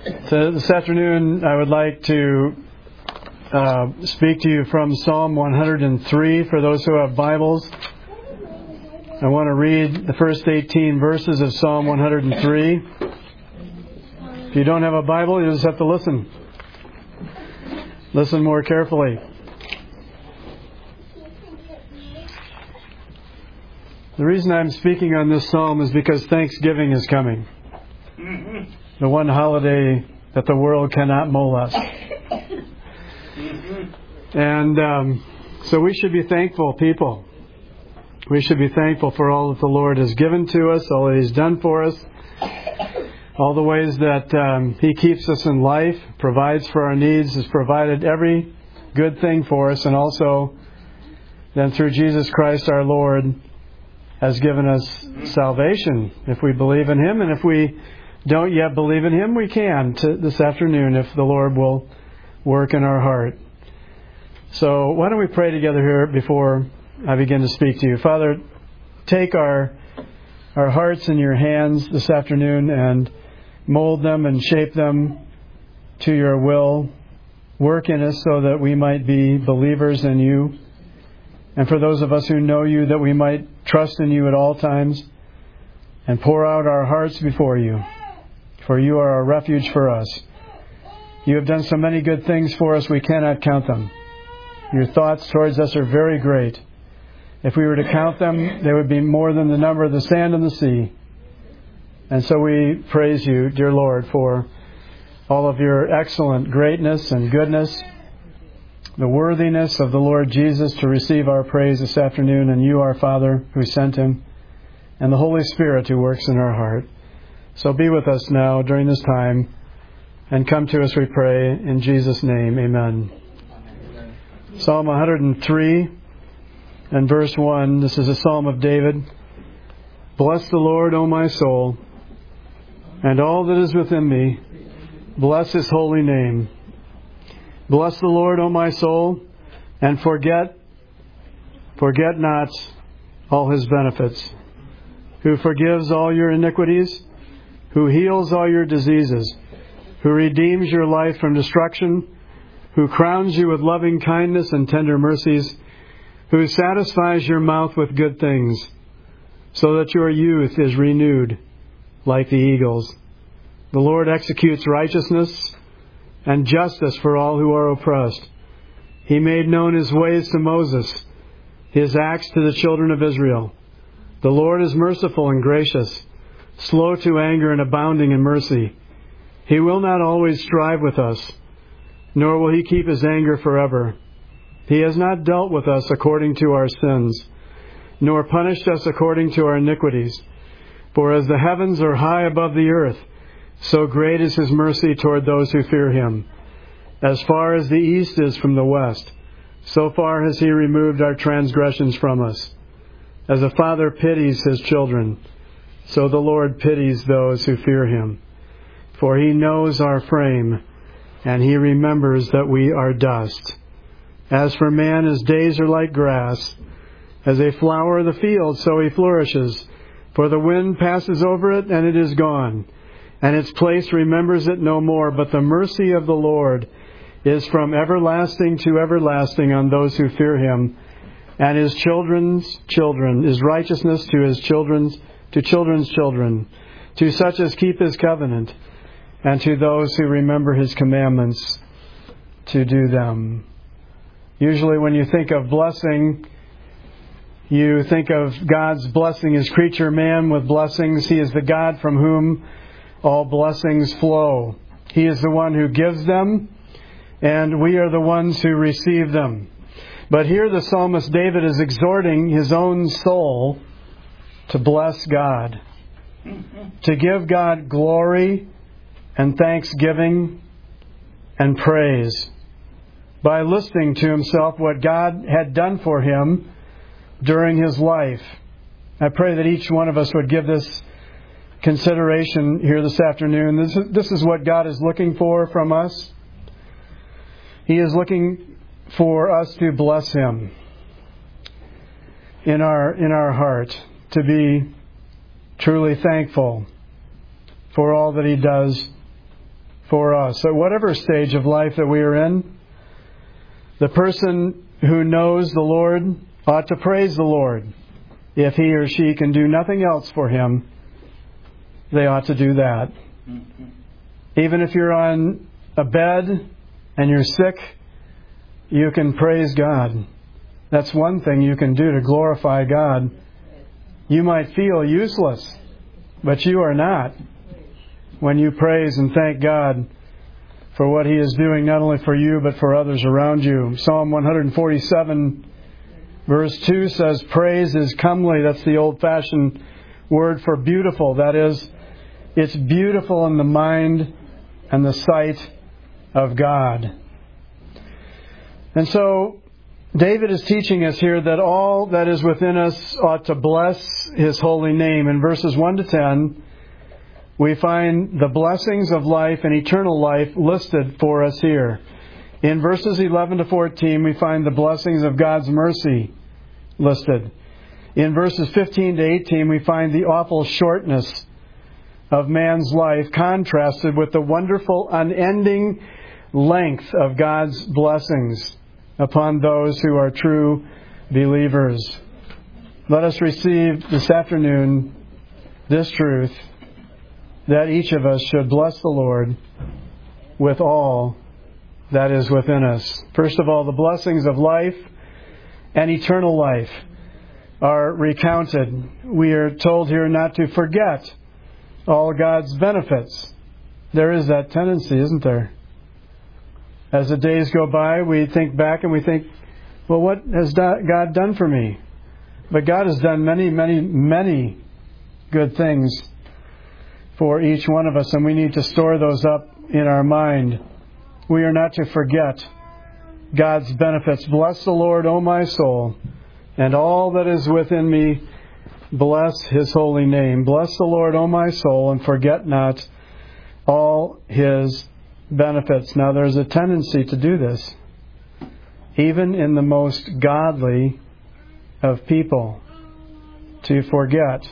So this afternoon I would like to speak to you from Psalm 103 for those who have Bibles. I want to read the first 18 verses of Psalm 103. If you don't have a Bible, you just have to listen. Listen more carefully. The reason I'm speaking on this psalm is because Thanksgiving is coming. The one holiday that the world cannot molest. And so we should be thankful people. We should be thankful for all that the Lord has given to us, all that He's done for us, all the ways that He keeps us in life, provides for our needs, has provided every good thing for us, and also then through Jesus Christ our Lord has given us salvation if we believe in Him. And if we don't yet believe in Him, we can this afternoon if the Lord will work in our heart. So why don't we pray together here before I begin to speak to you. Father, take our hearts in your hands this afternoon and mold them and shape them to your will. Work in us so that we might be believers in you. And for those of us who know you, that we might trust in you at all times and pour out our hearts before you. For you are a refuge for us. You have done so many good things for us, we cannot count them. Your thoughts towards us are very great. If we were to count them, they would be more than the number of the sand in the sea. And so we praise you, dear Lord, for all of your excellent greatness and goodness, the worthiness of the Lord Jesus to receive our praise this afternoon, and you, our Father, who sent Him, and the Holy Spirit who works in our heart. So be with us now during this time, and come to us, we pray, in Jesus' name, amen. Psalm 103 and verse 1, this is a psalm of David. Bless the Lord, O my soul, and all that is within me, bless His holy name. Bless the Lord, O my soul, and forget not all His benefits, who forgives all your iniquities, who heals all your diseases, who redeems your life from destruction, who crowns you with loving kindness and tender mercies, who satisfies your mouth with good things, so that your youth is renewed like the eagles. The Lord executes righteousness and justice for all who are oppressed. He made known His ways to Moses, His acts to the children of Israel. The Lord is merciful and gracious, slow to anger and abounding in mercy. He will not always strive with us, nor will He keep His anger forever. He has not dealt with us according to our sins, nor punished us according to our iniquities. For as the heavens are high above the earth, so great is His mercy toward those who fear Him. As far as the east is from the west, so far has He removed our transgressions from us. As a father pities his children, so the Lord pities those who fear Him. For He knows our frame, and He remembers that we are dust. As for man, his days are like grass. As a flower of the field, so he flourishes. For the wind passes over it, and it is gone, and its place remembers it no more. But the mercy of the Lord is from everlasting to everlasting on those who fear Him, and His children's children, His righteousness to His children's children, to such as keep His covenant, and to those who remember His commandments to do them. Usually when you think of blessing, you think of God's blessing His creature man with blessings. He is the God from whom all blessings flow. He is the one who gives them, and we are the ones who receive them. But here the psalmist David is exhorting his own soul to bless God, to give God glory and thanksgiving and praise by listing to himself what God had done for him during his life. I pray that each one of us would give this consideration here this afternoon. This is what God is looking for from us. He is looking for us to bless Him in our heart, to be truly thankful for all that He does for us. At whatever stage of life that we are in, the person who knows the Lord ought to praise the Lord. If he or she can do nothing else for Him, they ought to do that. Even if you're on a bed and you're sick, you can praise God. That's one thing you can do to glorify God. You might feel useless, but you are not when you praise and thank God for what He is doing, not only for you, but for others around you. Psalm 147, verse 2 says, praise is comely. That's the old-fashioned word for beautiful. That is, it's beautiful in the mind and the sight of God. And so, David is teaching us here that all that is within us ought to bless His holy name. In verses 1 to 10, we find the blessings of life and eternal life listed for us here. In verses 11 to 14, we find the blessings of God's mercy listed. In verses 15 to 18, we find the awful shortness of man's life contrasted with the wonderful, unending length of God's blessings upon those who are true believers. Let us receive this afternoon this truth, that each of us should bless the Lord with all that is within us. First of all, the blessings of life and eternal life are recounted. We are told here not to forget all God's benefits. There is that tendency, isn't there? As the days go by, we think back and we think, well, what has God done for me? But God has done many, many, many good things for each one of us, and we need to store those up in our mind. We are not to forget God's benefits. Bless the Lord, O my soul, and all that is within me, bless His holy name. Bless the Lord, O my soul, and forget not all His benefits. Now, there's a tendency to do this, even in the most godly of people, to forget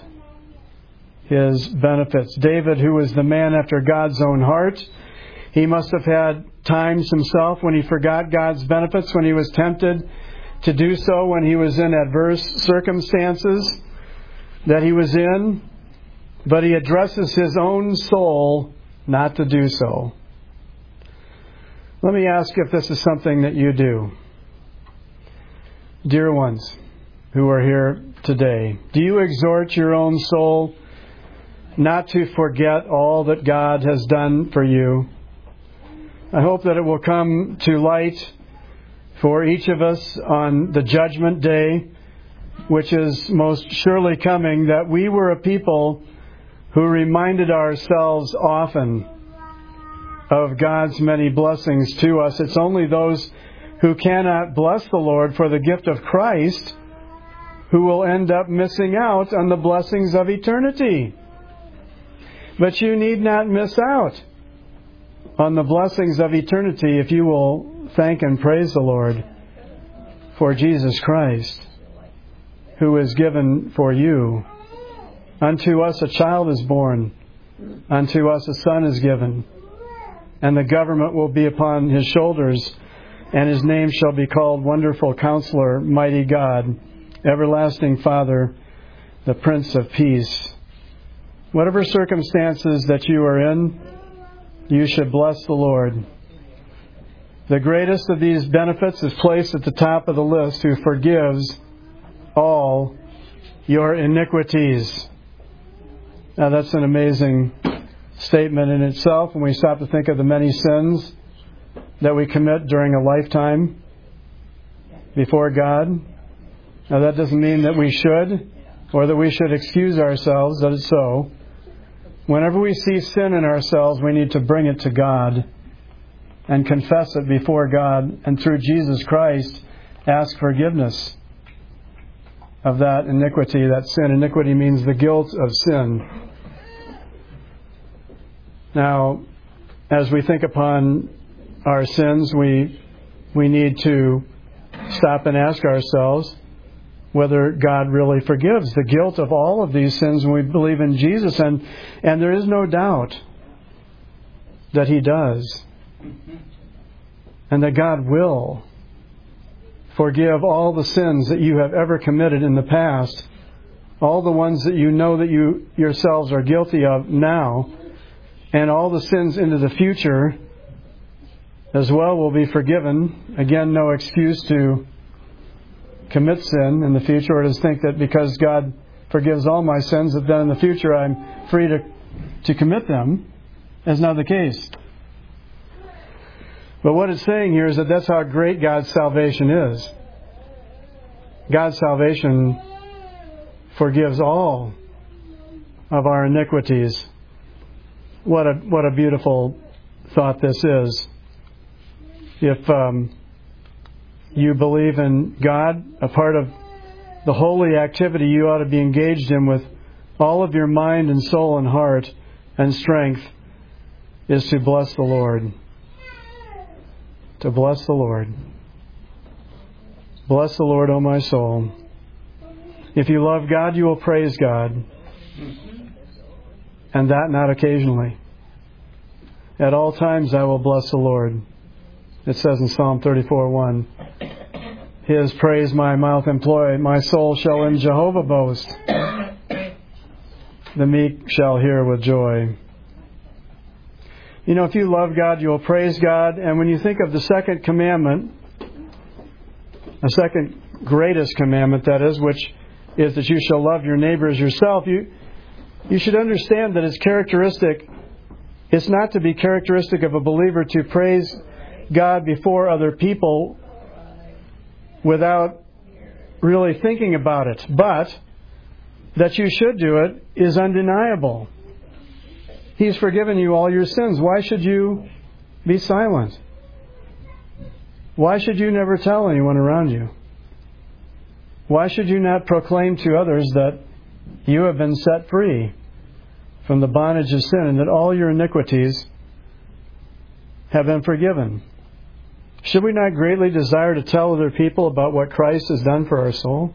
His benefits. David, who was the man after God's own heart, he must have had times himself when he forgot God's benefits, when he was tempted to do so, when he was in adverse circumstances that he was in, but he addresses his own soul not to do so. Let me ask if this is something that you do. Dear ones who are here today, do you exhort your own soul not to forget all that God has done for you? I hope that it will come to light for each of us on the judgment day, which is most surely coming, that we were a people who reminded ourselves often of God's many blessings to us. It's only those who cannot bless the Lord for the gift of Christ who will end up missing out on the blessings of eternity. But you need not miss out on the blessings of eternity if you will thank and praise the Lord for Jesus Christ, who is given for you. Unto us a child is born, unto us a son is given, and the government will be upon His shoulders, and His name shall be called Wonderful Counselor, Mighty God, Everlasting Father, the Prince of Peace. Whatever circumstances that you are in, you should bless the Lord. The greatest of these benefits is placed at the top of the list, who forgives all your iniquities. Now that's an amazing statement in itself when we stop to think of the many sins that we commit during a lifetime before God. Now that doesn't mean that we should, or that we should excuse ourselves that it's so. Whenever we see sin in ourselves, we need to bring it to God and confess it before God, and through Jesus Christ ask forgiveness of that iniquity, that sin. Iniquity means the guilt of sin. Now, as we think upon our sins, we need to stop and ask ourselves whether God really forgives the guilt of all of these sins when we believe in Jesus. And there is no doubt that He does. And that God will forgive all the sins that you have ever committed in the past, all the ones that you know that you yourselves are guilty of now, and all the sins into the future as well will be forgiven. Again, no excuse to commit sin in the future, or to think that because God forgives all my sins, that then in the future I'm free to commit them. That's not the case. But what it's saying here is that that's how great God's salvation is. God's salvation forgives all of our iniquities. What a beautiful thought this is. If you believe in God, a part of the holy activity you ought to be engaged in with all of your mind and soul and heart and strength is to bless the Lord. To bless the Lord. Bless the Lord, O my soul. If you love God, you will praise God. And that not occasionally. At all times I will bless the Lord. It says in Psalm 34:1, His praise my mouth employ, my soul shall in Jehovah boast. The meek shall hear with joy. You know, if you love God, you will praise God. And when you think of the second commandment, the second greatest commandment, that is, which is that you shall love your neighbor as yourself, you should understand that it's not to be characteristic of a believer to praise God before other people without really thinking about it. But that you should do it is undeniable. He's forgiven you all your sins. Why should you be silent? Why should you never tell anyone around you? Why should you not proclaim to others that you have been set free from the bondage of sin and that all your iniquities have been forgiven? Should we not greatly desire to tell other people about what Christ has done for our soul?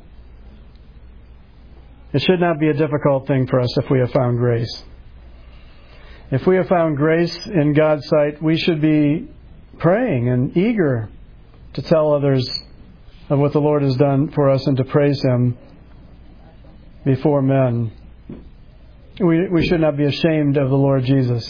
It should not be a difficult thing for us if we have found grace. If we have found grace in God's sight, we should be praying and eager to tell others of what the Lord has done for us and to praise Him before men. We should not be ashamed of the Lord Jesus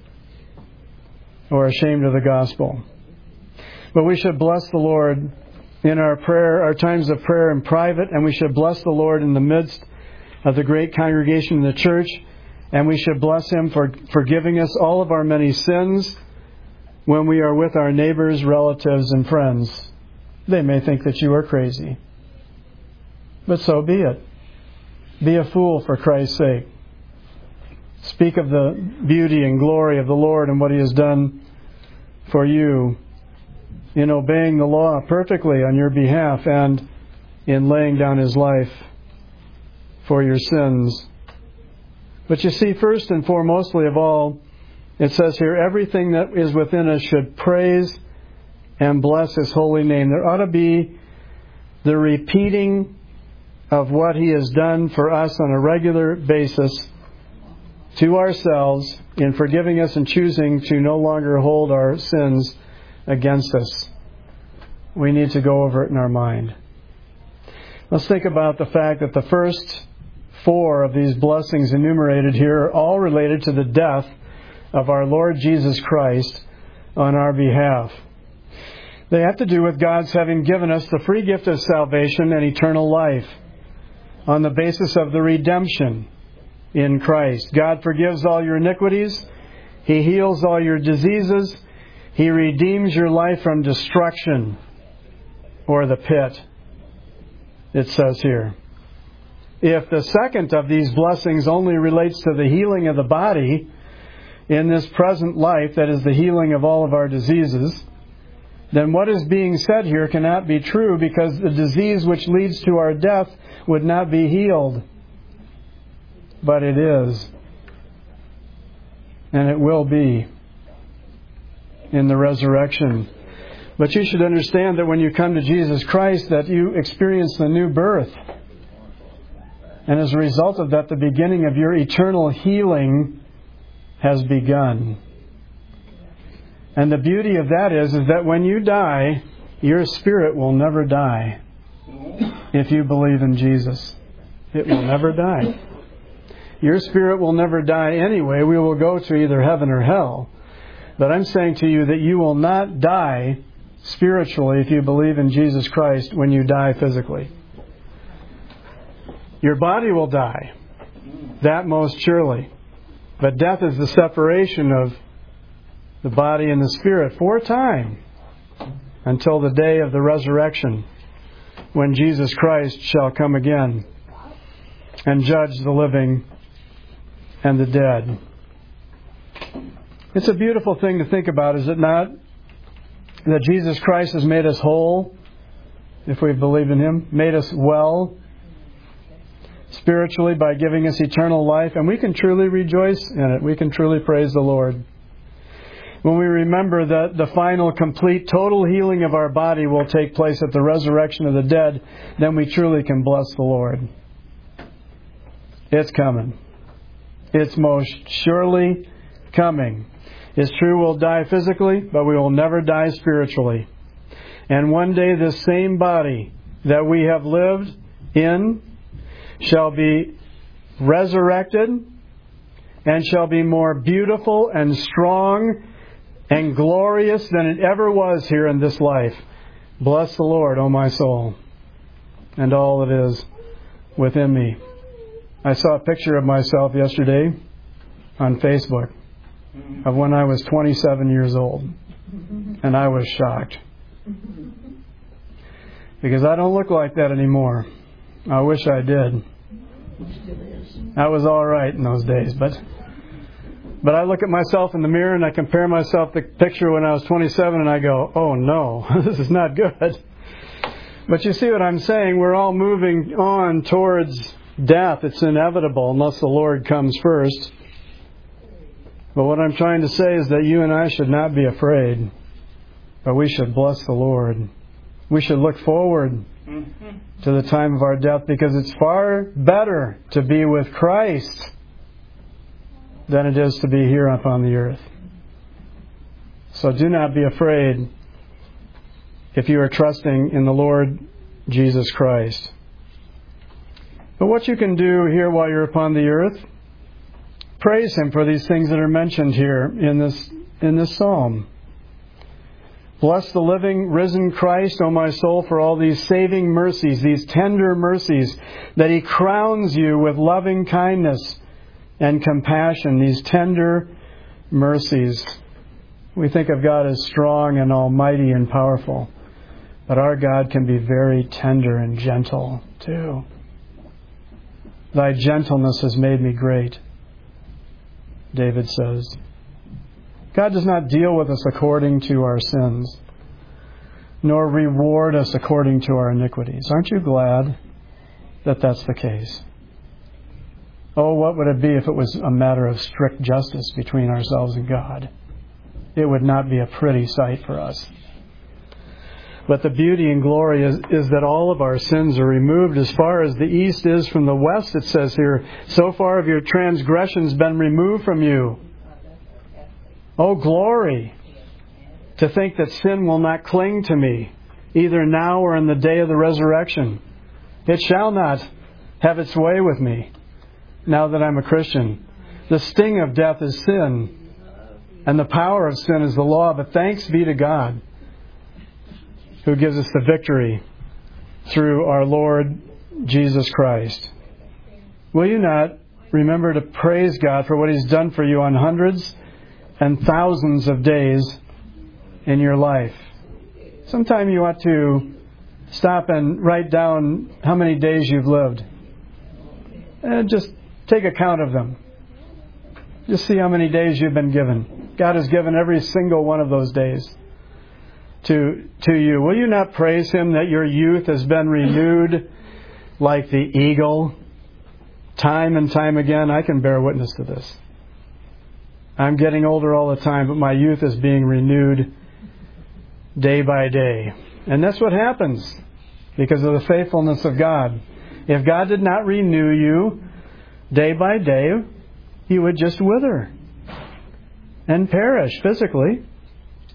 or ashamed of the gospel. But we should bless the Lord in our prayer, our times of prayer in private, and we should bless the Lord in the midst of the great congregation in the church, and we should bless Him for forgiving us all of our many sins when we are with our neighbors, relatives, and friends. They may think that you are crazy, but so be it. Be a fool for Christ's sake. Speak of the beauty and glory of the Lord and what He has done for you in obeying the law perfectly on your behalf and in laying down His life for your sins. But you see, first and foremostly of all, it says here, everything that is within us should praise and bless His holy name. There ought to be the repeating of what He has done for us on a regular basis to ourselves in forgiving us and choosing to no longer hold our sins against us. We need to go over it in our mind. Let's think about the fact that the first 4 of these blessings enumerated here are all related to the death of our Lord Jesus Christ on our behalf. They have to do with God's having given us the free gift of salvation and eternal life on the basis of the redemption in Christ. God forgives all your iniquities. He heals all your diseases. He redeems your life from destruction or the pit, it says here. If the second of these blessings only relates to the healing of the body in this present life, that is the healing of all of our diseases, then what is being said here cannot be true, because the disease which leads to our death would not be healed. But it is. And it will be in the resurrection. But you should understand that when you come to Jesus Christ, that you experience the new birth. And as a result of that, the beginning of your eternal healing has begun. And the beauty of that is that when you die, your spirit will never die. If you believe in Jesus, it will never die. Your spirit will never die anyway. We will go to either heaven or hell. But I'm saying to you that you will not die spiritually if you believe in Jesus Christ when you die physically. Your body will die. That most surely. But death is the separation of the body and the spirit for a time until the day of the resurrection when Jesus Christ shall come again and judge the living and the dead. It's a beautiful thing to think about, is it not? That Jesus Christ has made us whole, if we believe in Him, made us well spiritually by giving us eternal life, and we can truly rejoice in it. We can truly praise the Lord. When we remember that the final, complete, total healing of our body will take place at the resurrection of the dead, then we truly can bless the Lord. It's coming. It's most surely coming. It's true we'll die physically, but we will never die spiritually. And one day this same body that we have lived in shall be resurrected and shall be more beautiful and strong and glorious than it ever was here in this life. Bless the Lord, O my soul, and all that is within me. I saw a picture of myself yesterday on Facebook of when I was 27 years old, and I was shocked. Because I don't look like that anymore. I wish I did. I was all right in those days, but I look at myself in the mirror and I compare myself to the picture when I was 27 and I go, oh no, this is not good. But you see what I'm saying? We're all moving on towards death. It's inevitable unless the Lord comes first. But what I'm trying to say is that you and I should not be afraid, but we should bless the Lord. We should look forward to the time of our death, because it's far better to be with Christ than it is to be here upon the earth. So do not be afraid if you are trusting in the Lord Jesus Christ. But what you can do here while you're upon the earth, praise Him for these things that are mentioned here in this psalm. Bless the living, risen Christ, O my soul, for all these saving mercies, these tender mercies, that He crowns you with loving kindness and compassion, these tender mercies. We think of God as strong and almighty and powerful, but our God can be very tender and gentle too. Thy gentleness has made me great, David says. God does not deal with us according to our sins, nor reward us according to our iniquities. Aren't you glad that that's the case? Oh, what would it be if it was a matter of strict justice between ourselves and God? It would not be a pretty sight for us. But the beauty and glory is that all of our sins are removed as far as the east is from the west, it says here. So far have your transgressions been removed from you. Oh, glory! To think that sin will not cling to me, either now or in the day of the resurrection. It shall not have its way with me, now that I'm a Christian. The sting of death is sin, and the power of sin is the law. But thanks be to God, who gives us the victory through our Lord Jesus Christ. Will you not remember to praise God for what He's done for you on hundreds and thousands of days in your life? Sometime you ought to stop and write down how many days you've lived. And just take account of them. Just see how many days you've been given. God has given every single one of those days to you. Will you not praise Him that your youth has been renewed like the eagle? Time and time again, I can bear witness to this. I'm getting older all the time, but my youth is being renewed day by day. And that's what happens because of the faithfulness of God. If God did not renew you day by day, you would just wither and perish physically.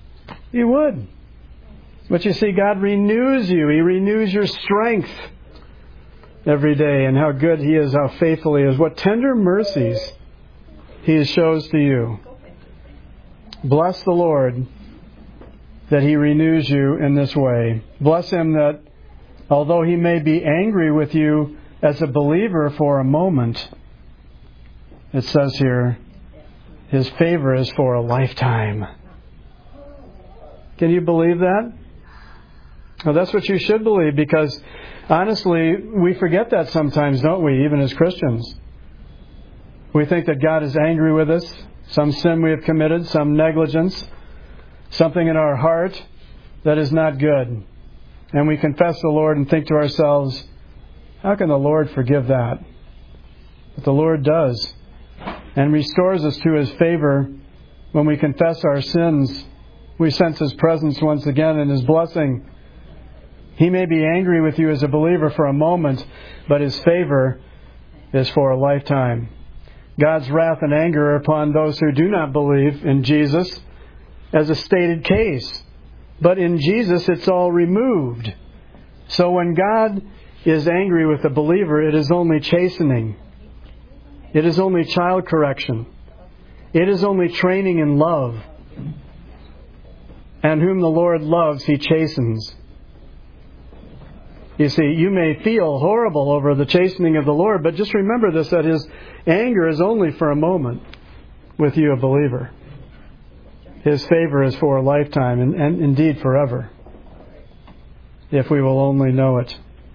You would. But you see, God renews you. He renews your strength every day, and how good He is, how faithful He is, what tender mercies He shows to you. Bless the Lord that He renews you in this way. Bless Him that although He may be angry with you as a believer for a moment, it says here, His favor is for a lifetime. Can you believe that? Well, that's what you should believe, because honestly, we forget that sometimes, don't we, even as Christians? We think that God is angry with us, some sin we have committed, some negligence, something in our heart that is not good. And we confess the Lord and think to ourselves, how can the Lord forgive that? But the Lord does, and restores us to His favor when we confess our sins. We sense His presence once again and His blessing. He may be angry with you as a believer for a moment, but His favor is for a lifetime. God's wrath and anger are upon those who do not believe in Jesus as a stated case. But in Jesus, it's all removed. So when God is angry with a believer, it is only chastening. It is only child correction. It is only training in love. And whom the Lord loves, He chastens. You see, you may feel horrible over the chastening of the Lord, but just remember this, that His anger is only for a moment with you, a believer. His favor is for a lifetime, and indeed forever, if we will only know it.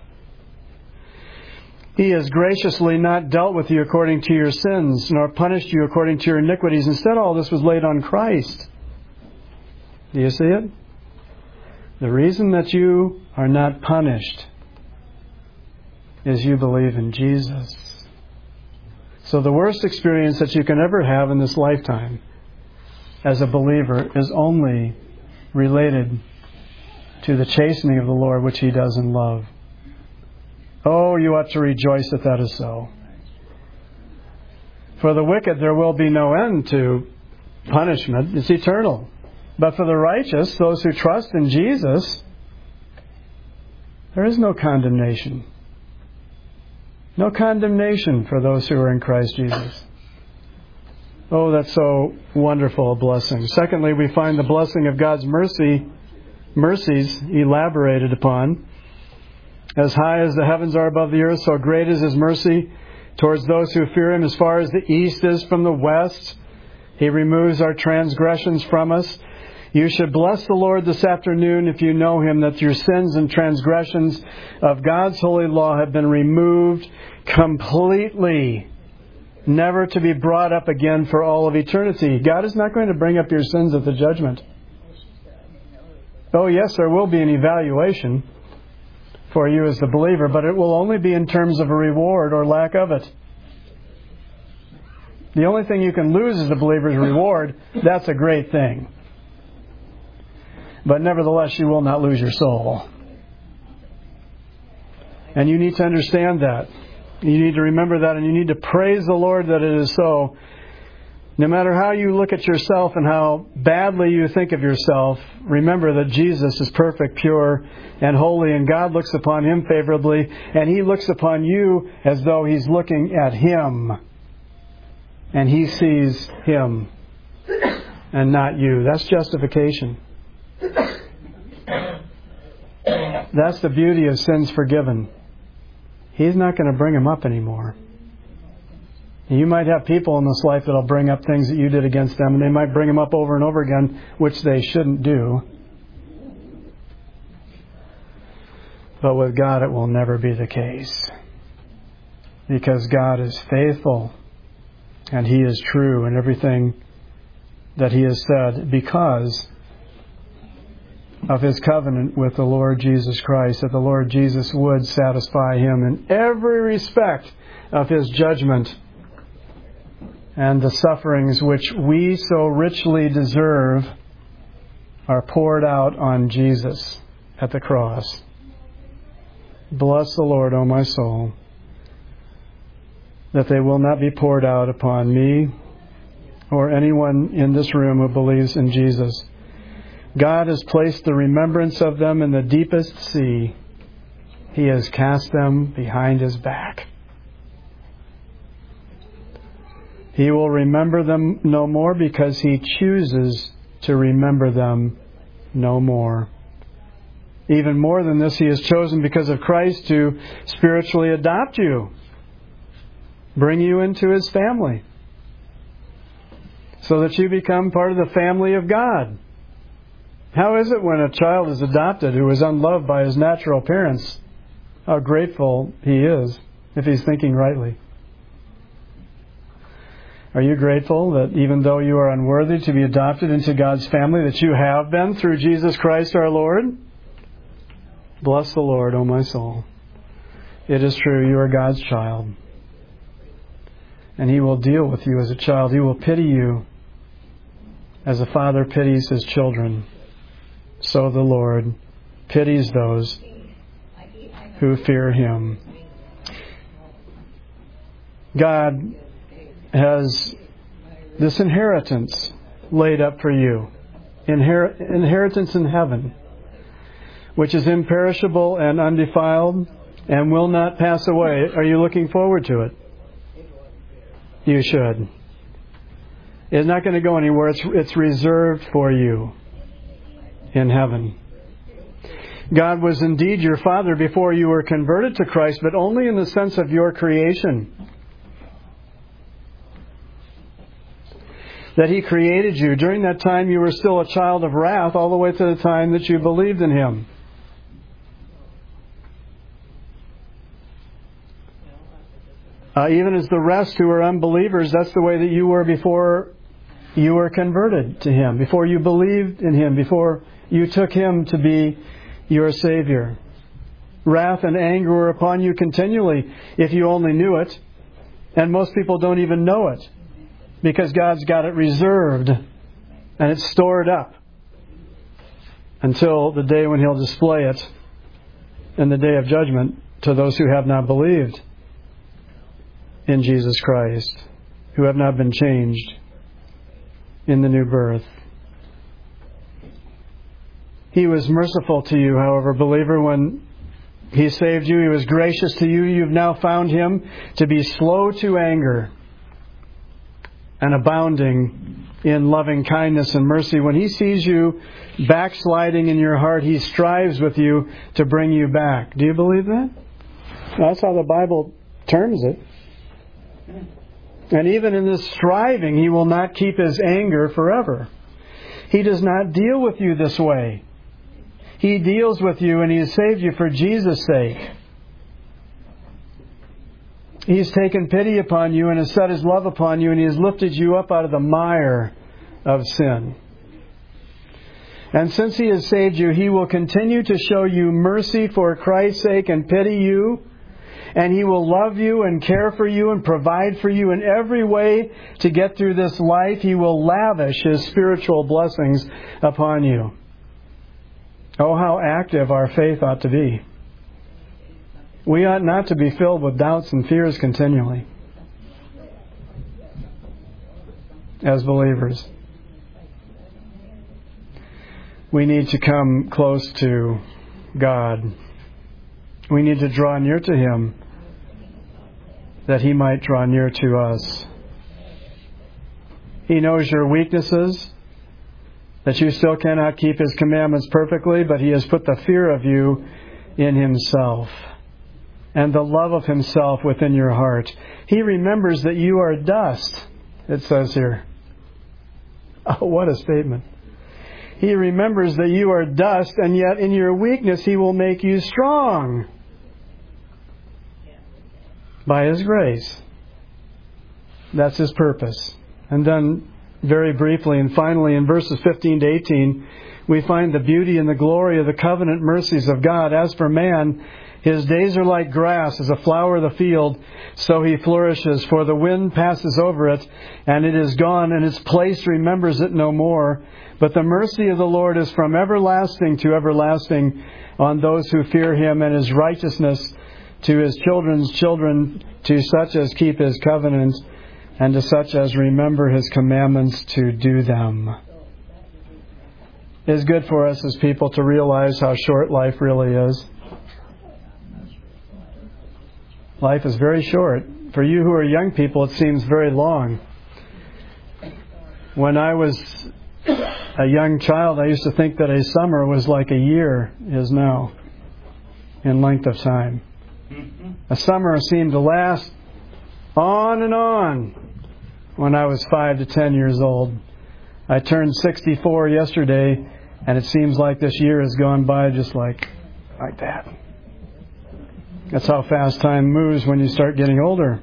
He has graciously not dealt with you according to your sins, nor punished you according to your iniquities. Instead, all this was laid on Christ. Do you see it? The reason that you are not punished is you believe in Jesus. So the worst experience that you can ever have in this lifetime as a believer is only related to the chastening of the Lord, which He does in love. Oh, you ought to rejoice that that is so. For the wicked there will be no end to punishment. It's eternal. But for the righteous, those who trust in Jesus, there is no condemnation. No condemnation for those who are in Christ Jesus. Oh, that's so wonderful a blessing. Secondly, we find the blessing of God's mercies elaborated upon. As high as the heavens are above the earth, so great is His mercy towards those who fear Him. As far as the east is from the west, He removes our transgressions from us. You should bless the Lord this afternoon if you know Him, that your sins and transgressions of God's holy law have been removed completely, never to be brought up again for all of eternity. God is not going to bring up your sins at the judgment. Oh yes, there will be an evaluation for you as the believer, but it will only be in terms of a reward or lack of it. The only thing you can lose as a believer's reward, that's a great thing. But nevertheless, you will not lose your soul. And you need to understand that. You need to remember that, and you need to praise the Lord that it is so. No matter how you look at yourself and how badly you think of yourself, remember that Jesus is perfect, pure, and holy, and God looks upon Him favorably, and He looks upon you as though He's looking at Him. And He sees Him and not you. That's justification. That's the beauty of sins forgiven. He's not going to bring them up anymore. You might have people in this life that will bring up things that you did against them, and they might bring them up over and over again, which they shouldn't do. But with God, it will never be the case. Because God is faithful, and He is true in everything that He has said, because of His covenant with the Lord Jesus Christ, that the Lord Jesus would satisfy Him in every respect of His judgment and the sufferings which we so richly deserve are poured out on Jesus at the cross. Bless the Lord, O my soul, that they will not be poured out upon me or anyone in this room who believes in Jesus. God has placed the remembrance of them in the deepest sea. He has cast them behind His back. He will remember them no more because He chooses to remember them no more. Even more than this, He has chosen because of Christ to spiritually adopt you, bring you into His family, so that you become part of the family of God. How is it when a child is adopted who is unloved by his natural parents? How grateful he is if he's thinking rightly. Are you grateful that even though you are unworthy to be adopted into God's family, that you have been through Jesus Christ our Lord? Bless the Lord, O my soul. It is true, you are God's child. And He will deal with you as a child. He will pity you as a father pities his children. So the Lord pities those who fear Him. God has this inheritance laid up for you. Inheritance in heaven, which is imperishable and undefiled and will not pass away. Are you looking forward to it? You should. It's not going to go anywhere. It's reserved for you in heaven. God was indeed your Father before you were converted to Christ, but only in the sense of your creation. That He created you. During that time you were still a child of wrath all the way to the time that you believed in Him. Even as the rest who are unbelievers, that's the way that you were before you were converted to Him, before you believed in Him, before you took Him to be your Savior. Wrath and anger were upon you continually if you only knew it. And most people don't even know it, because God's got it reserved and it's stored up until the day when He'll display it in the day of judgment to those who have not believed in Jesus Christ, who have not been changed in the new birth. He was merciful to you, however, believer, when He saved you. He was gracious to you. You've now found Him to be slow to anger and abounding in loving kindness and mercy. When He sees you backsliding in your heart, He strives with you to bring you back. Do you believe that? That's how the Bible terms it. And even in this striving, He will not keep His anger forever. He does not deal with you this way. He deals with you, and He has saved you for Jesus' sake. He's taken pity upon you and has set His love upon you, and He has lifted you up out of the mire of sin. And since He has saved you, He will continue to show you mercy for Christ's sake and pity you. And He will love you and care for you and provide for you in every way to get through this life. He will lavish His spiritual blessings upon you. Oh, how active our faith ought to be. We ought not to be filled with doubts and fears continually as believers. We need to come close to God. We need to draw near to Him that He might draw near to us. He knows your weaknesses, that you still cannot keep His commandments perfectly, but He has put the fear of you in Himself and the love of Himself within your heart. He remembers that you are dust, it says here. Oh, what a statement. He remembers that you are dust, and yet in your weakness He will make you strong by His grace. That's His purpose. And then very briefly and finally in verses 15 to 18, we find the beauty and the glory of the covenant mercies of God. As for man, his days are like grass, as a flower of the field, so he flourishes. For the wind passes over it, and it is gone, and its place remembers it no more. But the mercy of the Lord is from everlasting to everlasting on those who fear Him, and His righteousness to His children's children, to such as keep His covenant, and to such as remember His commandments to do them. is good for us as people to realize how short life really is. Life is very short. For you who are young people, it seems very long. When I was a young child, I used to think that a summer was like a year is now in length of time. A summer seemed to last on and on when I was 5 to 10 years old. I turned 64 yesterday, and it seems like this year has gone by just like that. That's how fast time moves when you start getting older.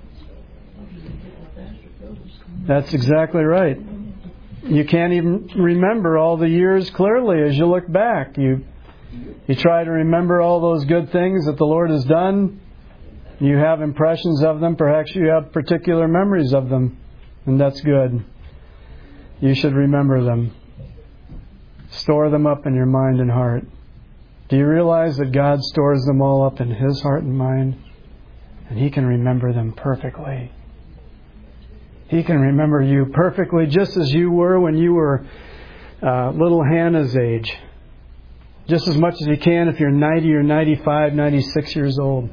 That's exactly right. You can't even remember all the years clearly as you look back. You try to remember all those good things that the Lord has done. You have impressions of them. Perhaps you have particular memories of them. And that's good. You should remember them. Store them up in your mind and heart. Do you realize that God stores them all up in His heart and mind? And He can remember them perfectly. He can remember you perfectly just as you were when you were little Hannah's age. Just as much as He can if you're 90 or 95, 96 years old.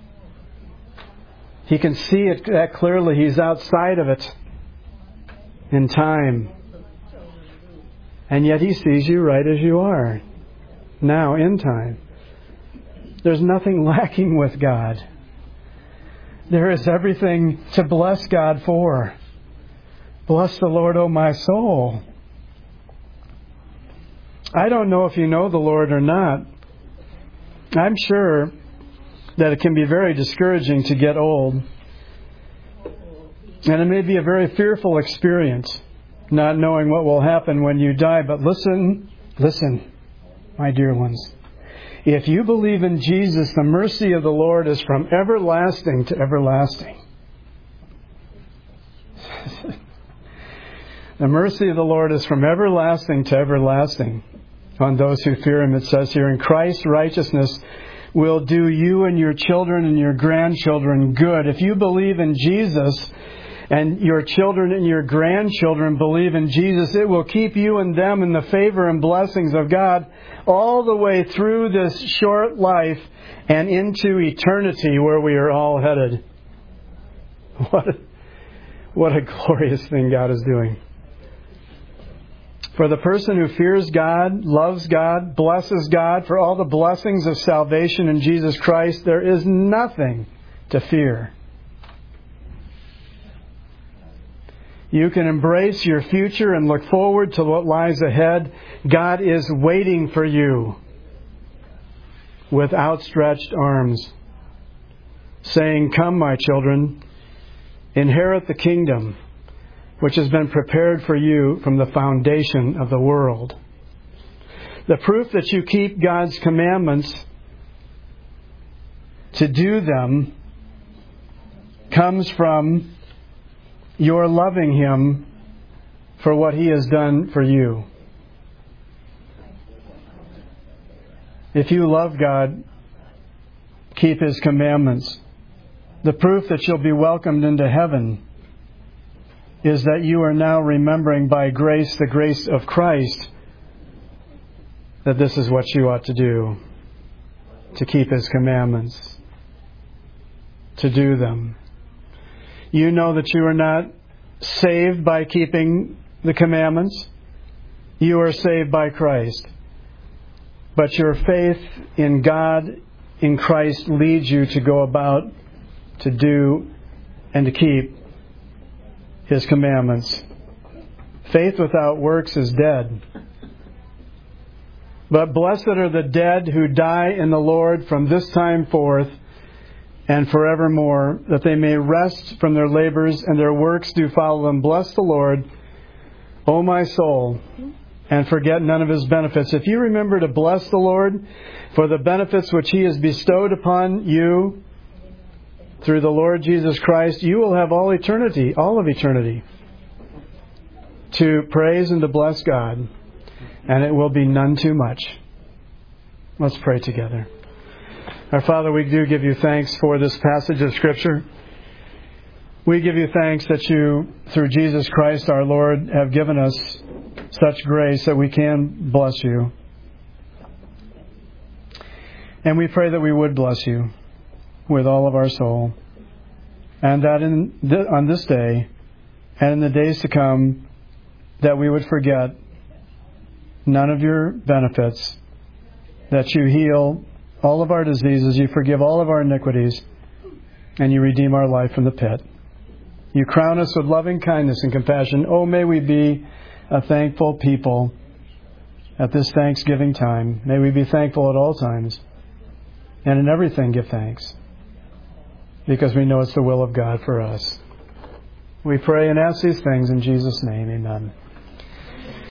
He can see it that clearly. He's outside of it in time. And yet He sees you right as you are. Now, in time. There's nothing lacking with God. There is everything to bless God for. Bless the Lord, O my soul. I don't know if you know the Lord or not. I'm sure that it can be very discouraging to get old. And it may be a very fearful experience, not knowing what will happen when you die. But listen, my dear ones. If you believe in Jesus, the mercy of the Lord is from everlasting to everlasting. The mercy of the Lord is from everlasting to everlasting on those who fear Him. It says here, in Christ's righteousness will do you and your children and your grandchildren good. If you believe in Jesus and your children and your grandchildren believe in Jesus, it will keep you and them in the favor and blessings of God all the way through this short life and into eternity where we are all headed. What a glorious thing God is doing. For the person who fears God, loves God, blesses God, for all the blessings of salvation in Jesus Christ, there is nothing to fear. You can embrace your future and look forward to what lies ahead. God is waiting for you with outstretched arms, saying, "Come, my children, inherit the kingdom which has been prepared for you from the foundation of the world." The proof that you keep God's commandments to do them comes from your loving Him for what He has done for you. If you love God, keep His commandments. The proof that you'll be welcomed into heaven is that you are now remembering by grace, the grace of Christ, that this is what you ought to do, to keep His commandments, to do them. You know that you are not saved by keeping the commandments. You are saved by Christ. But your faith in God, in Christ, leads you to go about, to do, and to keep His commandments. Faith without works is dead. But blessed are the dead who die in the Lord from this time forth and forevermore, that they may rest from their labors and their works do follow them. Bless the Lord, O my soul, and forget none of His benefits. If you remember to bless the Lord for the benefits which He has bestowed upon you through the Lord Jesus Christ, you will have all of eternity, to praise and to bless God, and it will be none too much. Let's pray together. Our Father, we do give you thanks for this passage of Scripture. We give you thanks that you, through Jesus Christ our Lord, have given us such grace that we can bless you. And we pray that we would bless you with all of our soul. And that on this day and in the days to come, that we would forget none of your benefits, that you heal all of our diseases, you forgive all of our iniquities, and you redeem our life from the pit. You crown us with loving kindness and compassion. Oh, may we be a thankful people at this Thanksgiving time. May we be thankful at all times. And in everything give thanks, because we know it's the will of God for us. We pray and ask these things in Jesus' name. Amen.